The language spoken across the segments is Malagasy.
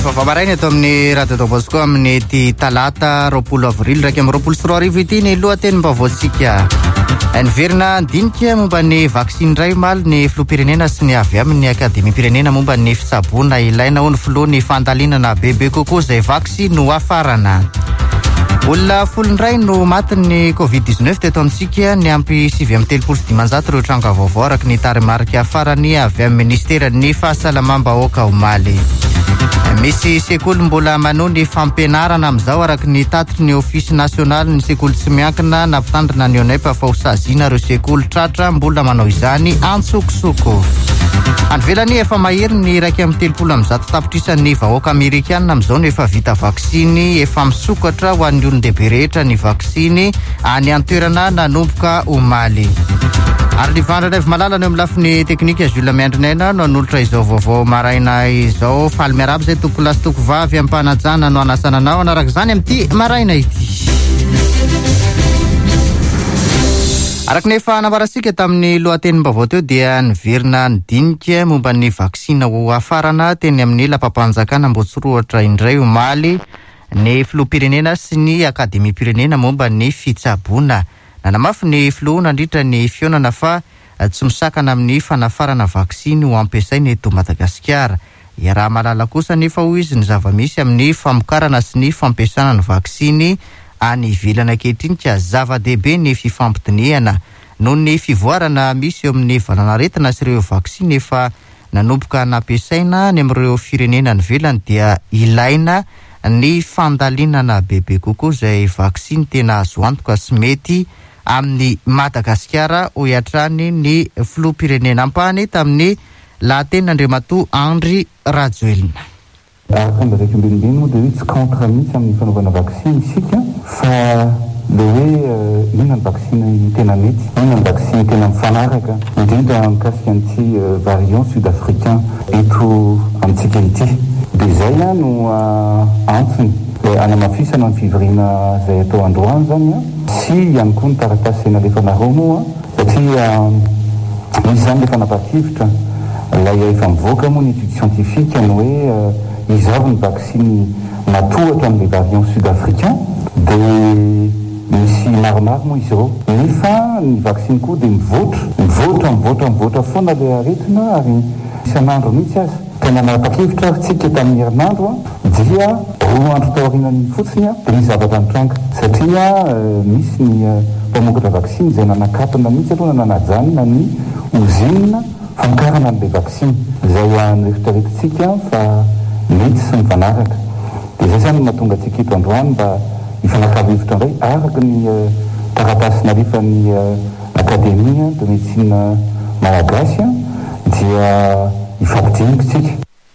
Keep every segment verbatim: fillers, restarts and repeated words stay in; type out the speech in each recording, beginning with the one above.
vaovao maraina eto amin'ny Radio Don Bosco amin'ny ty talata roapolo avril raika amin'ny roapolo sy roa arivo ity ny lohatenim-baovaontsika. Niverina andinika momba ny vaksiny iray omaly ny filoham-pirenena sy ny avy amin'ny akademia-pirenena momba ny fitsaboana ilaina ho ny filoha ny fandalinana bebe koko izay vaksiny no hafarana. Olona folon'iray no matin'ny covid dix-neuf teto amintsika ny ampy sivy amby telopolo sy dimanjato ireo tranga vaovao araka ny tarimarika farany avy amin'ny ministeran'ny fahasalamam-bahoaka omaly. Misy sekoly mbola manohy ny fampianarana amin'izao araka ny tatitry ny ofisy nasionaly ny sekoly tsy miankina nampitandrina ny onepa fa ho saziana ireo sekoly tratra mbola manao izany antsokosoko. Anvelany efa mahery ny raika amby telopolo amby zato tapitrisan'ny vahoaka amerikanina amin'izao no efa vita vaksiny efa misokatra ho an'ny olon-dehibe rehetra ny vaksiny any an-toerana nanomboka omaly. Ary ny vandrana evy malala no amin'ny lafiny teknika Jules Miandrinaina no anolotra izao vaovao maraina izao faly miarabo izay toko lasy toko vavy ampanajana no anasananao anaraka izany amin'ity maraina ity. Araka nefa nambarasika tamin'ny lohatenim-baovao teo dia niverina nidinika momba ny vaksina ho hafarana teny amin'ny lapam-panjakana Ambohitsiroatra indray omaly ny filoham-pirenena sy ny akademia-pirenena momba ny fitsaboana. Nanamafy ny filoha nandritra ny fionana fa tsy misakana amin'ny fanafarana vaksiny ho ampiasaina eto Madagasikara. Iaraha malala kosa nefa ho izy ny zava-misy amin'ny famokarana sy ny fampiasana ny vaksiny any ivelana ankehitriny ka zava-dehibe ny fifampitiniana noho ny fivoarana misy eo amin'ny valanaretina sy ireo vaksiny efa nanomboka nampiasaina any amin'ireo firenena ny velany dia ilaina ny fandalinana bebe kokoa izay vaksiny tena azo antoka sy mety amin'ny Madagasikara ho iatrany ny filoham-pirenena ampany tamin'ny lahatenin'Andriamatoa Andry Rajoelina. Araka ny raika ambinibiny moa dia hoe tsy contre mihitsy amin'ny fanaovana vaksiny isika fa le hoe inona ny vaksiny tena mety, inona ny vaksiny tena mifanaraka indrindra mikasika an'ity variant sud-africain eto amintsika ity. Dia izay no antony anamafisana ny fivoriana izay atao androany zany sy ihany koa ny taratasy izay nalefanareo moa satria misy zany lefa napakivitra ilay efa mivoaka moa ny étude scientifique ny hoe izao ny vaksiny natohatra amin'ilay variant sud-africain dia misy maromaro moa izy ireo nefa ny vaksiny koa dia mivoatra mivoatra mivoatra mivoatra foana ilay aretina ary isan'andro mihitsy azy. Tena napakevitra tsika tamin'ny herinandro dia roa andro tao aorianany fotsiny dia misy zavatra mitranga satria misy ny mpamokatra vaksiny izay nanakatona mihitsy aloha nanajanona ny ozinina famokarana an'ilay vaksiny izay an'eritreretintsika fa mety sy mifanaraka. Dia izay zany mahatonga antsika eto androany mba hifanakavihevitra indray araka ny taratasy nalefan'ny akademia de médecine malagasy dia ifampidinika.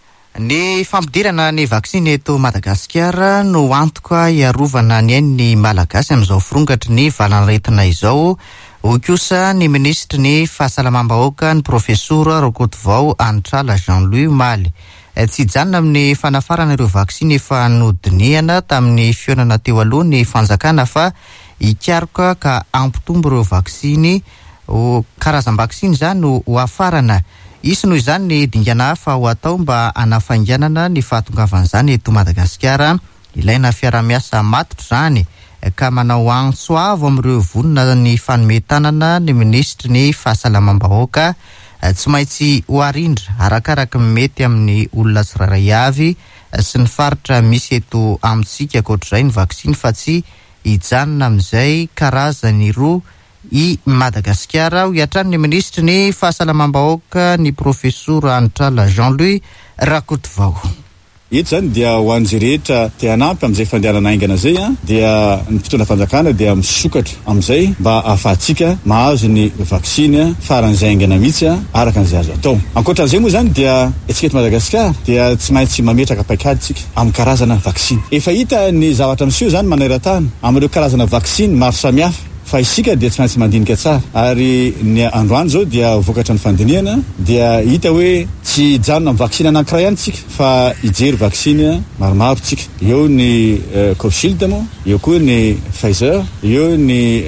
Ny fampidirana ny vaksiny eto Madagasikara no antoka iarovana ny ainy malagasy amin'izao firongatry ny valanaretina izao. Ho kosa ny ministry ny fahasalamam-bahoaka ny profesora Rokotovao Anitrala Jean-Louis Omaly. Tsy janona amin'ny fanafarana ireo vaksiny efa nodiniana tamin'ny fionana teo aloha ny fanjakana fa hikaroka ka ampitombo ireo vaksiny karazam-vaksiny zany no ho hafarana. Isy noho izany ny dingana hafa ho atao mba hanafainganana ny fahatongavan'izany eto Madagasikara. Ilaina fiara-miasa matotra zany ka manao antsoavo amin'ireo vonona ny fanometanana ny ministry ny fahasalamam-bahoaka tsy maintsy ho arindra arakaraka mety amin'ny olona tsirairay avy sy ny faritra misy eto amintsika akoatr'izay ny vaksiny fa tsy hijanona amin'izay karazany roa i Madagasikara. Ho iatran'ny ministry ny fahasalamam-bahoaka ny profesora Anitrala Jean-Louis Rakotovao. Eto zany dia ho an'izay rehetra te hanampy amin'izay fandehanana aingana zay a dia ny fitondra fanjakana dia misokatra amin'izay mba ahafahantsika mahazo ny vaksiny faran'izay aingana mihitsy araka an'izay azo atao. Ankoatran'izay moa zany dia etsika eto Madagasikara dia tsy maintsy mametraka paikady tsika amin'ny karazana vaksiny. Efa hita ny zavatra miseho zany maneran-tany amin'ireo karazana vaksiny maro samihafa fa isika dia tsy maintsy mandinika tsara ary ny androany zao dia vokatra ny fandiniana dia hita hoe tsy tsy janona amin'ny vaksiny anankiray ihany tsika fa hijery vaksiny maromaro tsika. Eo ny Covishield moa, eo koa ny Pfizer, eo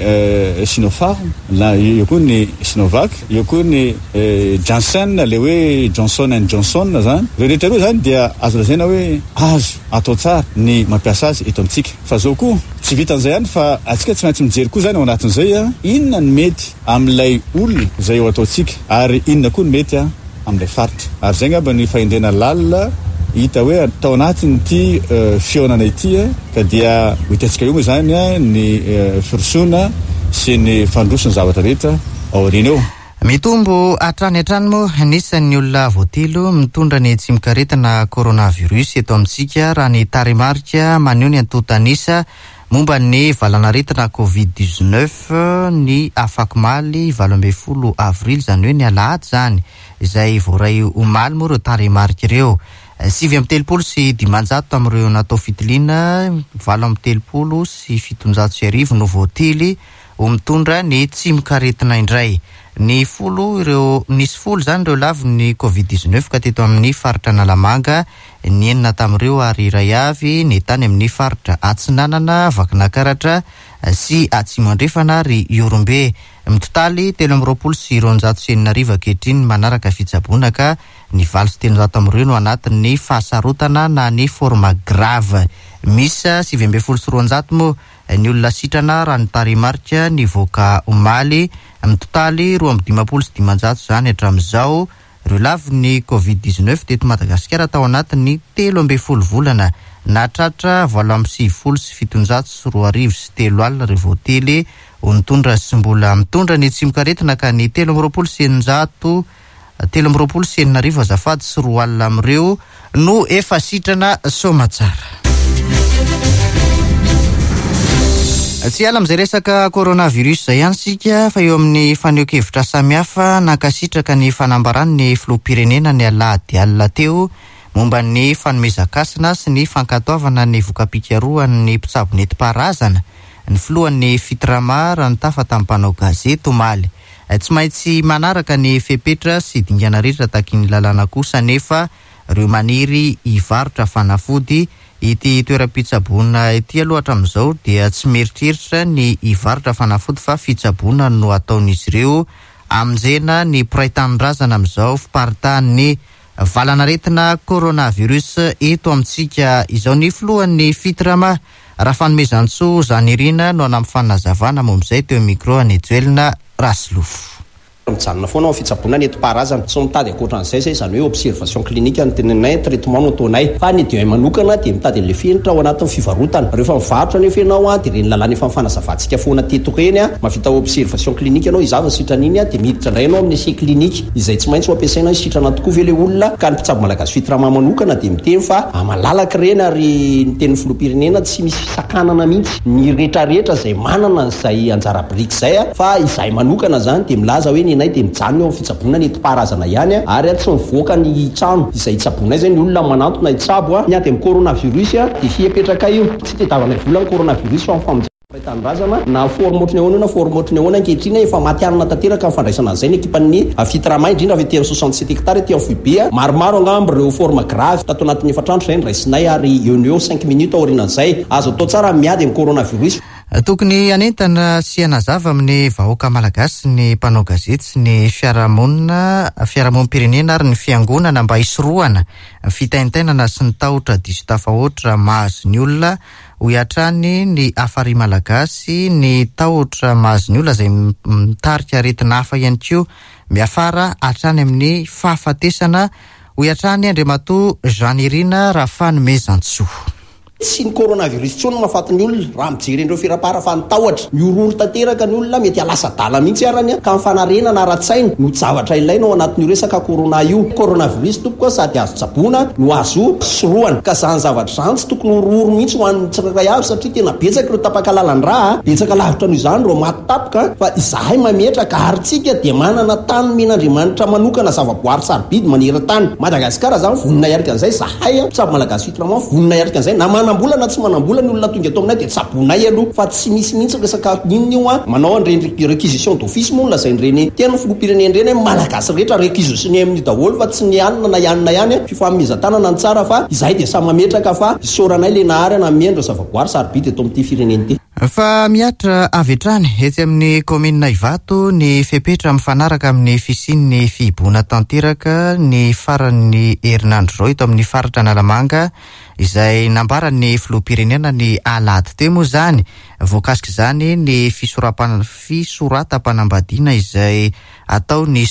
ny Sinopharm, eo koa ny Sinovac, eo koa ny Janssen, le hoe Johnson and Johnson zany. Ireo rehetra ireo zany dia azo lazaina hoe azo atao tsara ny mampiasa azy eto amintsika. Fa zao koa tsy vitan'izay ihany fa atsika tsy maintsy mijery koa zany ao anatin'izay a inona ny mety amin'ilay olona izay eo ataontsika ary inona koa ny mety a amin'ilay faritra. Ary zay ngamba ny fahendrena lalina hita hoe atao anatin'ity fihaonana ity ka dia hitantsika eo moa zany a ny firosoana sy ny fandrosony zavatra rehetra ao aoriana eo. Mitombo atrany atrany moa anisan'ny olona voatilo mitondra ny tsy mikaretina coronavirus eto amintsika raha ny tarimarika maneho ny antontanisa momba ny valanaretina covid dix-neuf ny afakimaly valo ambin'ny folo avrily zany hoe ny alahady zany izay voaray omaly moa ireo tarimarika ireo. Sivy amby telopolo sy dimanjato amin'ireo natao fitiliana, valo amby telopolo sy fitonjato sy arivo no voatily ho mitondra ny tsy mikaretina indray. Ny folo ireo nisy folo zany ireo lavy ny covid dix-neuf ka teto amin'ny faritra Analamanga, ny enina tamin'ireo ary iray avy ny tany amin'ny faritra Atsinanana, Vakinakaratra sy Atsimandrefana ry Iorombe. Mitotaly telo amby roapolo sy roanjato sy enina arivo ankehitriny manaraka fitsaboana ka ny valo sy telonjato amin'ireo no anatin'ny fahasarotana na ny forma grave. Misa sivy ambin'ny folo sy roanjato moa ny olona sitrana raha ny tarimarika ny voaka omaly. Mitotaly roa amby dimapolo sy dimanjato zany hatramin'izao ireo lavy ny covid dix-neuf teto Madagasikara tao anatin'ny telo ambin'ny folo volana. Nahatratra valo amby sivifolo sy fitonjato sy roa arivo sy telo alina ireo voately ho nitondra sy mbola mitondra ny tsy mikaretina ka ny telo amby roapolo sy eninjato telo amby roapolo sy enina arivo azafady sy roa alina amin'ireo no efa sitrana somatsara. Tsy ala amin'izay resaka coronavirus izay ihany sika fa eo amin'ny faneho-kevitra samihafa nankasitraka ny fanambarany ny filoham-pirenena ny alahady alina teo momba ny fanomezan-kasina sy ny fankatoavana ny voka-pikaroan'ny mpitsabo nentim-paharazana. Ny filohan'ny fitirama raha nitafa tamin'ny mpanao gazety omaly. Tsy maintsy manaraka ny fepetra sy dingana rehetra taky ny lalàna kosa nefa ireo maniry hivarotra fanafody ity toeram-pitsaboana ity aloha hatramin'izao dia tsy mieritreritra ny hivarotra fanafody fa fitsaboana no ataon'izy ireo aminjena ny mpiray tanindrazana amin'izao fiparitahan'ny valanaretina coronavirus eto amintsika izao. Ny filohan'ny fitirama raha fanomezantsoa zany irina no anam'ny fanazavana mom'izay teo micro any Joelina Raslofo. Mijanona foana ao fitsaboana nentim-paharazana tsy mitady ankoatran'izay zay zany hoe observation clinique ny teninay traitement no ataonay fa ny dia manokana dia mitady an'le fenitra ao anatin'ny fivarotana. Rehefa mivarotra nefa ianao a dia reny lalàna efa mifanazavantsika foana teto reny a mavita observation clinique ianao izava sitrana iny a dia miditra indray ianao amin'ny essai clinique izay tsy maintsy ho ampiasaina sitrana tokoa ve le olona ka ny mpitsabo malagasy fitirama manokana dia miteny fa malalaka reny ary ny tenin'ny filoham-pirenena tsy misy fisakanana mihitsy ny rehetrarehetra izay manana izay anjara biriky izay a fa izay manokana zany dia milaza hoe nay dia mijanona eo fitsaboana nentim-paharazana ihany a ary tsy mivoaka ny trano izay tsabonay zay ny olona manantona hitsabo a ny aty amin'ny coronavirus a dia fiapetraka io tsy tediavana vola ny coronavirus fa amin'ny tanindrazana na formotriny ahoana na formotriny ahoana ankehitriny efa matianina tanteraka amin'ny fandraisana an'izay ny ekipan'ny fitirama indrindra avy ety amin'ny soixante-sept hectares ety amin'ny Foibe a maromaro angambo ireo forma grave tato anatin'ny efatrandro izay ny raisinay ary eo no eo cinq minutes aorianan'izay azo atao tsara miady amin'ny coronavirus. Tokony anentana sy anazava amin'ny vahoaka malagasy ny mpanao gazety sy ny fiarahamonina fiarahamonim-pirenena ary ny fiangonana mba hisorohana fitaintainana sy ny tahotra diso tafahoatra mahazo ny olona ho iatrany ny afary malagasy ny tahotra mahazo ny olona izay mitarika aretina hafa ihany koa miafara hatrany amin'ny fahafatesana ho iatrany Andriamatoa Jean Irina Rafanomezantsoa. Tsy ny coronavirus tsony mahafaty ny olona raha mijery indreo firapara fa nitahotra miororo tanteraka ny olona mety alasa dala mihitsy arany ka mifanarena na ratsaina no zavatra ilaina ao anatin'io resaka corona io. Coronavirus tokoa sady azo tsaboana no azo soroana ka zany zavatra zany tsy tokony hororo mihitsy ho an'ny tsirairay avy satria tena betsaka ireo tapakalalan-draha betsaka lavitra no izany reo maty tapoka fa izahay mametraka ary tsika dia manana tany men'Andriamanitra manokana zavaboary sarobidy manera-tany. Madagasikara zany vonina iarika an'izay zahay mpitsabo malagasy fitirama vonina iarika an'izay na manambola na tsy manambola ny olona tonga ato aminay dia tsabonay aloha fa tsy misy mihitsy resaka inona io a manao an'ireny réquisition d'office moa lazain'ireny tena filoham-pirenena ireny malagasy rehetra réquisitionné amin'ny daholo fa tsy ny anina na ianina ihany fifanomezan-tanana ny tsara fa izay dia samy mametraka fa soranay le nahary na miendra zavaboary sarobidy eto amin'ity firenena ity. Fa miatra avy hatrany etsy amin'ny komina Ivato ny fepetra mifanaraka amin'ny fisian'ny fihiboana tanteraka ny faran'ny herinandro zao eto amin'ny faritra Analamanga izay nambaran'ny filoham-pirenena ny alady teo moa zany voakasika izany ny fisoratam-panambadiana izay atao ny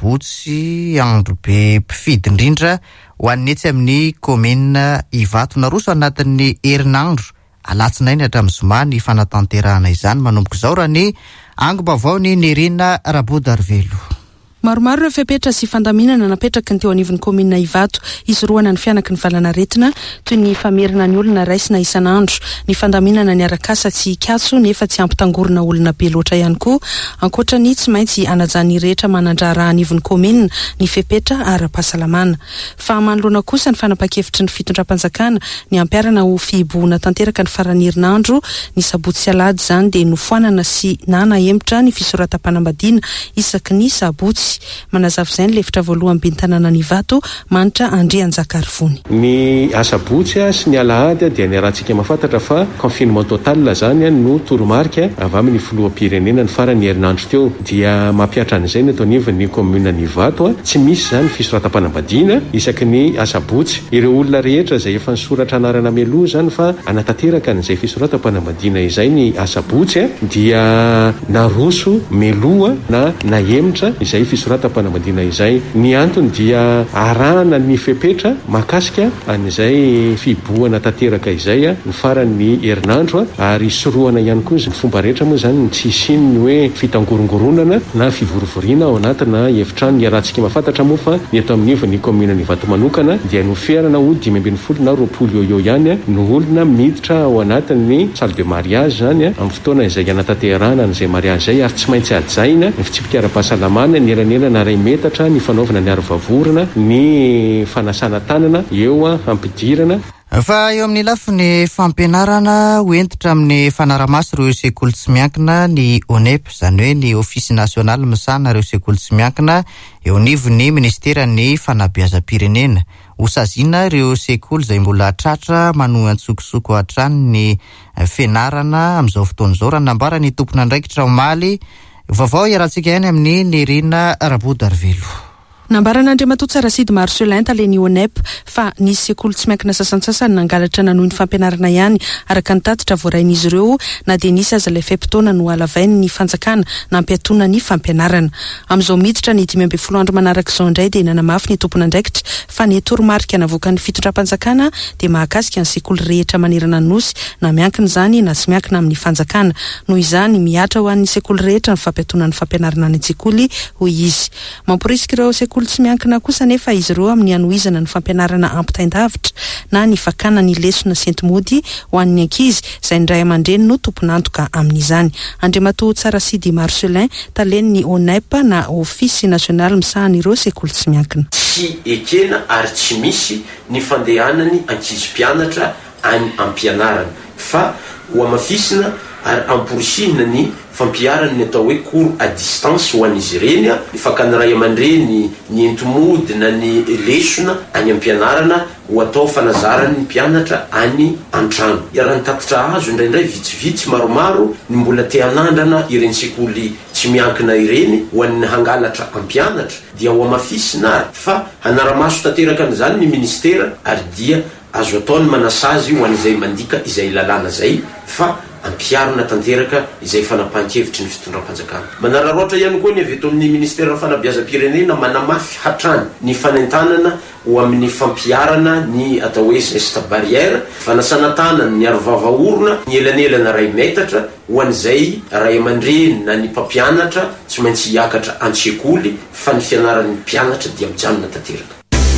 sabotsy andro be mpifidy indrindra ho an'ny etsy amin'ny komina Ivato naroso anatin'ny herinandro alatsinainy hatramin'ny zoma ny fanatanterahana izany manomboka izao raha ny angom-baovao ny Nirina Rabodarvelo. Maromaro ireo fepetra sy fandaminana napetraka ny teo anivon'ny komina Ivato isorohana ny fianaky ny valanaretina toy ny famerina ny olona raisina isan'andro, ny fandaminana ny arakasa tsy katso nefa tsy ampitangorona olona be loatra ihany koa, ankoatra ny tsy maintsy anajany rehetra manandrara anivon'ny komina ny fepetra ara-pahasalamana. Fa manoloana kosa ny fanapakevitry ny fitondram-panjakana ny ampiarana ho fihiboana tanteraka ny farany herinandro ny sabotsy alady zany dia nofoanana sy nana hemitra ny fisoratam-panambadiana isaky ny sabotsy. Manazava izay ny lefitra voalohany ben'ny tanàna ny Ivato manitra André Anjakarivony. Ny asabotsy sy ny alahady dia ny rahantsika mahafantatra fa confinement total zany no toromarika avy amin'ny filoham-pirenena ny farany herinandro teo dia mampiatra an'izay ny eto anivon'ny komina ny Ivato tsy misy zany fisoratam-panambadiana isaky ny asabotsy. Ireo olona rehetra izay efa nisoratra anarana mialoha zany fa anatanteraka n'izay fisoratam-panambadiana izay ny asabotsy dia naroso mialoha na nahemitra izay fisoratam-panambadiana izay. Ny antony dia arahana ny fepetra makasika an'izay fiboana tanteraka izay ny farany herinandro ary sorohana ihany koa ny fomba rehetra moa zany tsy isiny ny hoe fitangorongoronana na fivorovoriana ao anatina efitrano. Ny rahantsika mahafantatra moa fa ny eto amin'ivon'ny komina ny Ivato manokana dia noferana ho dimy ambin'ny folo na roapolo eo eo ihany no olona miditra ao anatin'ny salle de mariage zany amin'ny fotoana izay anatanterahana an'izay mariage zay ary tsy maintsy ajaina ny fitsipika ara-pahasalamana ny elanelana ray metatra ny fanaovana ny arovavorona ny fanasana tanana eo ampidirana. Fa eo amin'ny lafiny fampianarana hoentitra amin'ny fanaramaso ireo sekoly tsy miankina ny O N E P izany hoe ny ofisy nasionaly misana ireo sekoly tsy miankina eo anivon'ny ministeran'ny fanabeazam-pirenena hosazina ireo sekoly izay mbola tratra manohy antsokosoko hatrany ny fianarana amin'izao fotoana izao raha nambara ny tompona andraikitra omaly. Vaovao iarahantsika ihany amin'ny Nirina Rabodarvelo. Nambaran'Andriamatoa Tsarasidy Marcelin taleny O N E P fa nisy sekoly tsy miankina sasantsasany nangalatra nanohy ny fampianarana ihany araka ny tatitra voarain'izy ireo na dia nisy aza ilay fepitoana no alavainy ny fanjakana na ampiatoana ny fampianarana. Amin'izao miditra ny dimy ambin'ny folo andro manaraka izao indray dia nanamafy ny tompona andraikitra fa ny toromarika navoakan'ny fitondram-panjakana dia mahakasika ny sekoly rehetra manerana ny nosy na miankina izany na tsy miankina amin'ny fanjakana. Noho izany miatra ho an'ny sekoly rehetra ny fampiatoana ny fampianarana ny an-tsekoly hoy izy. Mamporisika ireo sekoly tsy miankina kosa nefa izy ireo amin'ny anohizana ny fampianarana ampitaindavitra na ny fakana ny lesona sentimody ho an'ny ankizy izay ny ray aman-dreny no tomponantoka amin'izany. Andriamatoa Tsarasidy Marcelin taleny ny O N E P na ofisy nasionaly misahana ireo sekoly tsy miankina. Tsy ekena ary tsy misy ny fandehanany ankizy mpianatra any ampianarana fa ho amafisina ary amporisihina ny fampiarana ny atao hoe cours à distance ho an'izy ireny ny fakana ray aman-dreny ny entomody na ny lesona any ampianarana ho atao fanazarany ny mpianatra any an-trano. Raha ny tatitra azo indraindray vitsivitsy maromaro ny mbola te hanandrana ireny sekoly tsy miankina ireny ho an'ny hangalatra ampianatra dia ho amafisina ary fa hanaramaso tanteraka an'izany ny ministera ary dia azo ataony manasazy ho an'izay mandika izay lalàna zay fa ampiarina tanteraka izay fanapahan-kevitry ny fitondram-panjakana. Manararoatra ihany koa ny avy eto amin'ny ministera fanabeazam-pirenena manamafy hatrany ny fanentanana ho amin'ny fampiarana ny atao hoe geste barrière, fanasana tanana, ny arovava-orona, ny elanelana ray metatra ho an'izay ray aman-dreny na ny mpampianatra tsy maintsy hiakatra an-tsekoly fa ny fianaran'ny mpianatra dia mijanona tanteraka.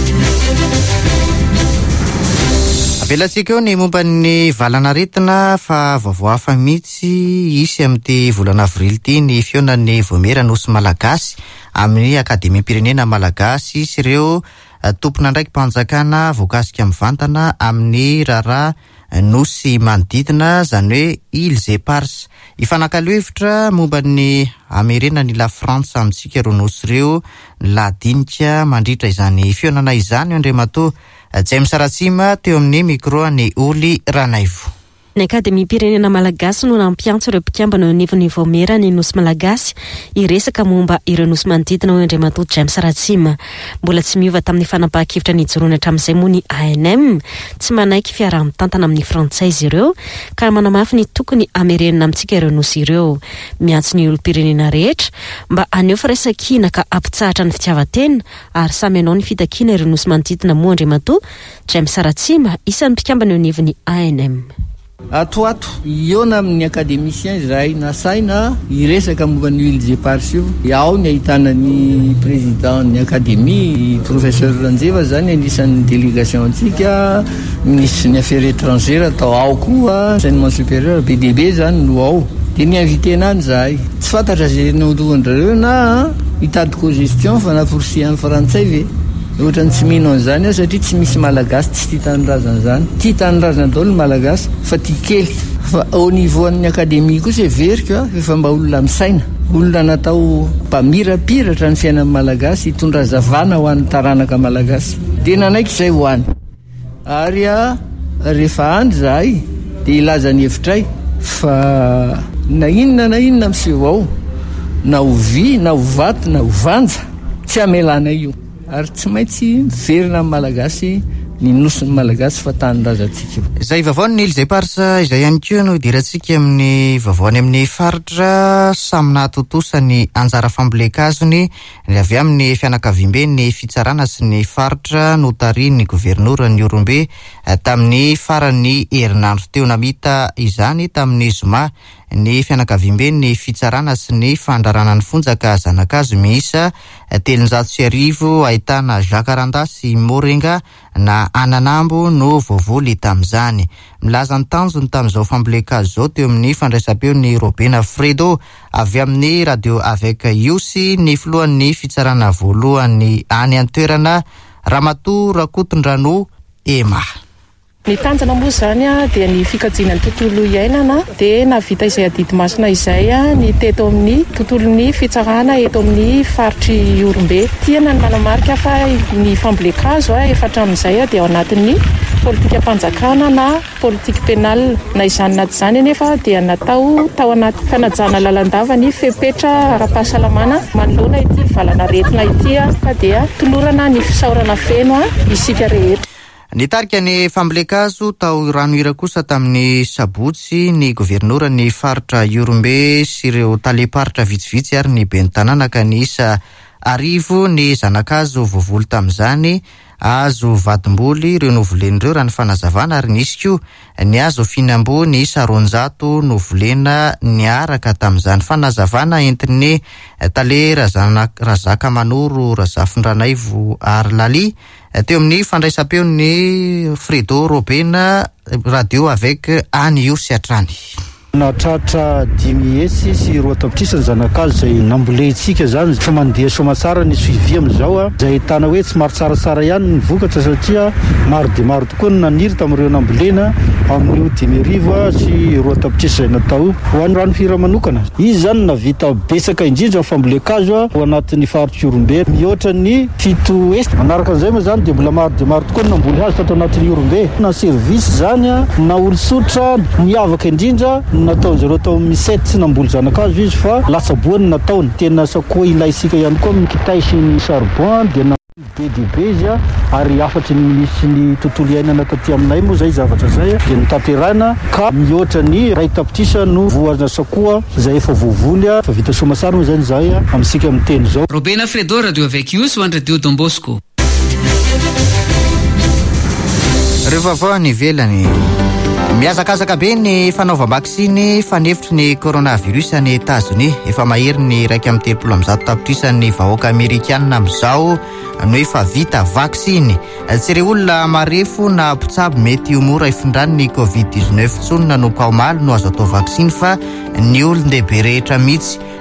Velantsika eo ny momba ny valanaretina fa vaovao hafa mihitsy isy amin'ity volana avrily ity ny fionan'ny voamera nosy malagasy amin'ny akademia-pirenena malagasy sy ireo tompona ndraiky mpanjakana voakasika mivantana amin'ny raharaha nosy manodidina zany hoe Îles Éparses. Ifanakalo-hevitra momba ny hamerena ny la Frantsa amintsika ireo nosy ireo ladinika mandritra izany fionana izany Andriamatoa James Ratsima teo amin'ny micro ny Oly Ranaivo. Ny Akademia Pirenena Malagasy no nampiantso ireo mpikambana eo anivon'ny Voamera ny nosy Malagasy hiresaka momba ireo nosy manodidina ho Andriamatoa James Ratsima. Mbola tsy miova tamin'ny fanapahan-kevitra nijoroana hatramin'izay moa ny A N M tsy manaiky fiarah-mitantana amin'ny Frantsay izy ireo ka manamafy ny tokony hamerenana amintsika ireo nosy ireo. Miantso ny olom-pirenena rehetra mba aneho firaisan-kina ka ampitsahatra ny fitiavan-tena ary samy anao ny fitakiana ireo nosy manodidina moa Andriamatoa James Ratsima isan'ny mpikambana eo anivon'ny A N M. Atoato iona amin'ny akademicien izahay nasaina hiresaka momba ny Îles Éparses io. Ao ny ahitana ny président ny akademia professeur Ranjeva zany anisan'ny délégation antsika, ministre ny affaires étrangères atao ao koa, enseignement supérieur B D B zany no ao. Dia ny invité-nany zahay tsy fantatra zay naolohandrareo na hitady co-gestion fa naporsi amin'ny Frantsay ve ohatrany tsy mino an'izany aho satria tsy misy malagasy tsy tia tanindrazana zany. Tia tanindrazana daholo malagasy fa tia kely. Fa au niveau amin'ny akademia kosa everika efa mba olona misaina, olona natao mpamirapiratra ny fiainan'ny malagasy, hitondra zavana ho an'ny taranaka malagasy. Dia nanaiky izay ho any. Ary a rehefa andry zahay dia ilaza ny hevitray fa na inona na inona miseho ao, na ho vy na ho vaty na ho vanja tsy hamelana io. Ary tsy maintsy miverina amin'ny malagasy ny nosy ny malagasy fa tanindrazantsika. Izay vaovao ny Îles Éparses izay ihany koa no hidirantsika amin'ny vaovany amin'ny faritra samy nahatotosa ny anjara fambolekazony ny avy amin'ny fianakaviambe ny fitsarana sy ny faritra notarian'ny governoran'ny Orombe tamin'ny faran'ny herinandro teo. Namita izany tamin'ny zoma ny fianakaviambe ny fitsarana sy ny fandrarana ny fonjaka zanakazo miisa telonjato sy arivo ahitana Jacaranda sy Morenga na Ananambo no voavoly tamin'izany. Milaza ny tanjony tamin'izao fambolekazo zao teo amin'ny fandraisam-peo ny Robena Fredo avy amin'ny radio avec Yousi ny filohan'ny fitsarana voalohany any an-toerana Ramatoa Rakotondrano Ema. Ny tanjana moa zany a dia ny fikajiana ny tontolo iainana dia navita izay adidy masina izay a ny teto amin'ny tontolon'ny fitsarana eto amin'ny faritry Orombe. Tiana ny manamarika fa ny fambolekazo a efa hatramin'izay a dia ao anatin'ny politika mpanjakana na politika penal na izany naty izany anefa dia natao tao anaty fanajana lalandava ny fepetra ara-pahasalamana manoloana ity valana retina ity a ka dia tolorana ny fisaorana feno a isika rehetra. Nitarika ny fambolekazo tao ranohira kosa tamin'ny sabotsy ny governoran'ny faritra Orombe sy ireo taleparitra vitsivitsy ary ny ben'ny tanàna ka ny isa arivo ny zanakazo voavoly tamin'izany azo vadimboly ireo novolen'ireo raha ny fanazavana ary nisy koa ny azo fihinam-bo ny isa roanjato novolena niaraka tamin'izany fanazavana entin'ny tale razaka manoro razafondranaivo ary lali teo amin'ny fandraisam-peo ny Fredo Robena radio avec Anne Yousi Atrany. Natratra dimy hetsy sy roa tapitrisa ny zanakazo izay namboletsika zany fa mandeha somatsara ny suivi amin'izao a izay tana hoe tsy maro tsaratsara ihany ny vokatra satria maro dia maro tokoa ny naniry tamin'ireo nambolena amin'io dimy arivo a sy roa tapitrisa izay natao ho an'ny rano hira manokana. Izy zany navita betsaka indrindra ny fambolekazo a ho anatin'ny faritry Orombe mihoatra ny fito hetsy. Manaraka an'izay moa zany dia mbola maro dia maro tokoa ny namboly hazo tato anatin'ny Orombe. Na servisy zany a na olon-tsotra miavaka indrindra nataon'zareo tao misety tsy namboly zanakazo izy fa latsaboany nataony tena sakoa ilaysika ihany koa mikitay sy ny charbon dia na B D B izy a ary afatry ny minisy ny tontolo iainana taty aminay moa zay zavatra zay dia notanterana ka mihoatra ny ray tapitrisa no voana sakoa izay efa voavoly a fa vita somasara moa zany zay a amintsika amin'ny teny zao. Robena Fredo radio avec Yousi hoan'ny radio Don Bosco. Rehefa avao ny velany miazakazaka be ny fanaovam-baksiny fanefitry ny coronavirus any États-Unis efa mahery ny raika amin'ny telopolo amin'ny zato tapitrisa ny vahoaka Amerikanina amin'izao no efa vita vaksiny. Tsy ireo olona marefo na mpitsabo mety ho mora ifindrany ny covid dix-neuf tsony na no paomaly no azo atao vaksiny fa ny olon-dehibe rehetra mihitsy.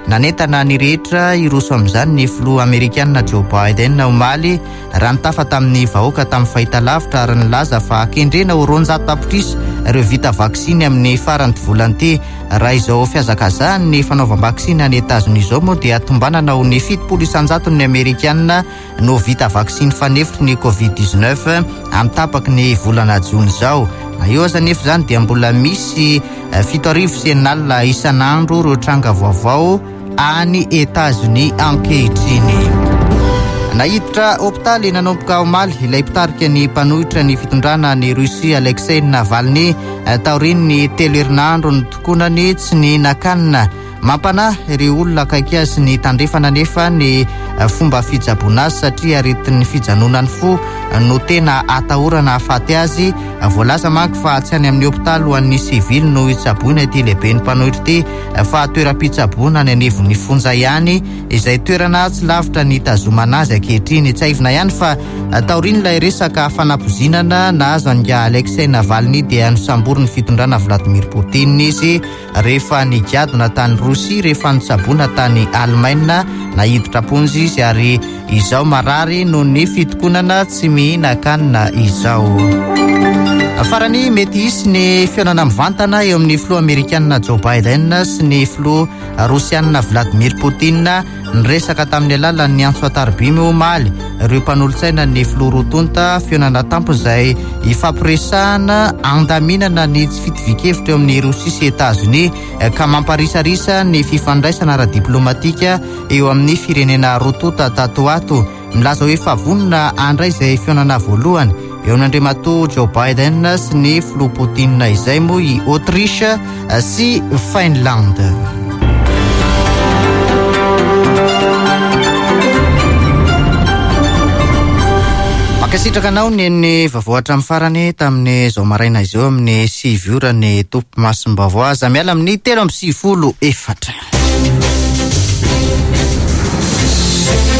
nanentana ny rehetra iroso amin'izany ny filoha amerikanina Joe Biden omaly raha nitafa tamin'ny vahoaka tamin'ny fahitalavitra ary nilaza fa akendrena ho roanjato tapitrisa ireo vita vaksiny amin'ny farany volanty raha izao fiazakazahany ny fanaovam-baksiny any Etazonia izao moa dia tombanana ho ny fitopolo isanjato ny amerikanina no vita vaksiny fanefitry ny covid dix-neuf amin'ny tapaky ny volana jona izao. Na eo aza nefa izany dia mbola misy fito arivo sy enina alina isan'andro ireo tranga vaovao any Etazonia ankehitriny. Nahiditra hôpitaly nanomboka omaly ilay mpitarika ny mpanohitra ny fitondrana ny Rosia Alexei Navalny taoriny ny telo herinandro ny tokonany tsy ny nakanina. Mampanahy ireo olona akaiky azy ny tandrefana nefa ny fomba fijabona azy satria aritin'ny fijanonany fo no tena atahorana ahafaty azy. Voalaza manko fa tsy any amin'ny hôpitaly ho an'ny sivily no hitsaboina ity lehibe ny mpanohitra ity fa toeram-pitsaboana ny anivon'ny fonja ihany izay toerana tsy lavitra ny tazomana azy ankehitriny. Tsy aivina ihany fa taoriny ilay resaka fanapozinana nahazo anga Alexei Navalny dia nosamborin'ny fitondrana Vladimir Poutine izy rehefa nigadona tany Rosia rehefa nitsaboana tany Allemagne nahiditra ponzy izy ary izao marary no ny fitokonana tsy mihinakanina izao. Farany mety hisy ny fiaonana mivantana eo amin'ny filoha amerikanina Joe Biden sy ny filoha rosianina Vladimir Poutine niresaka tamin'ny alalan'ny antso ataribimy omaly ireo mpanolotsaina ny filoha rotonta fiaonana tampo izay ifampiresahana andaminana ny tsy fitovikevitra eo amin'ny Rosia sy Etazonia ka mamparisarisa ny fifandraisana ara-diplomatika eo amin'ny firenena rotonta tato ato. Milaza hoe favonona andray izay fiaonana voalohany eo amin'Andriamatoa Joe Biden sy ny filoha Poutine izay moa i Autriche sy Finland. Makasitraka anao ny ny vavoatra amin'ny farany tamin'ny zao maraina izao amin'ny sivy ora ny tompo masim-baovao aza miala amin'ny telo amby sivifolo efatra.